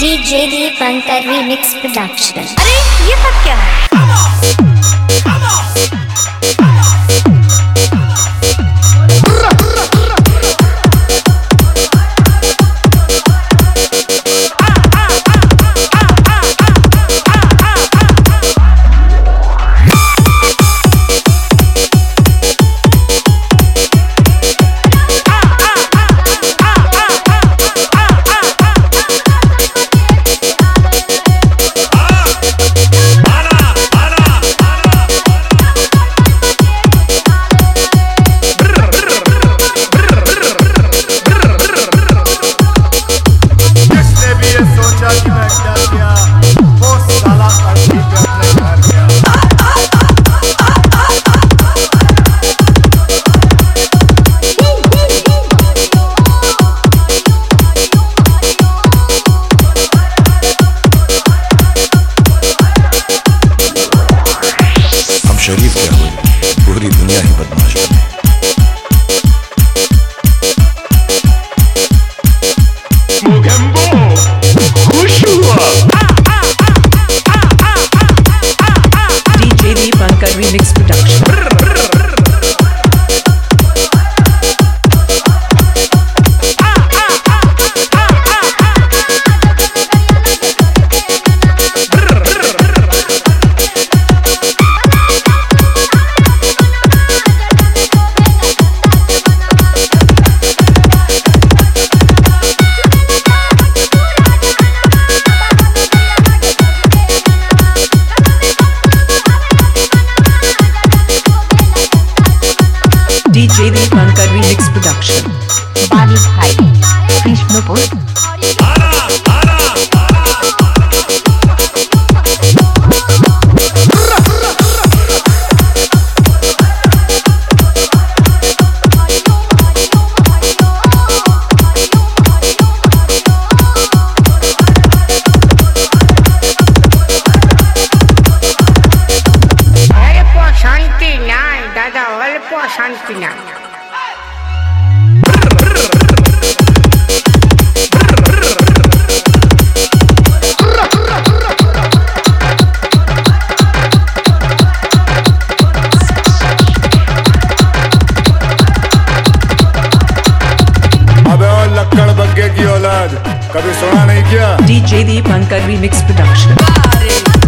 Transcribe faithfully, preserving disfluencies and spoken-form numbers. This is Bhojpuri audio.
DJ Dipankar remix production. अरे ये सब क्या है? शरीफ क्या हुई, पूरी दुनिया ही बदमाश बनी। खुश हुआ। DJ Dipankar remix production. DJ Dipankar remix production. बानी भाई विष्णुपुर। শান্তি নাই দাদা, অল্প শান্তি নাই। अबे और लक्कड़ बग्गे की औलाद, कभी सुना नहीं क्या? DJ Dipankar remix production.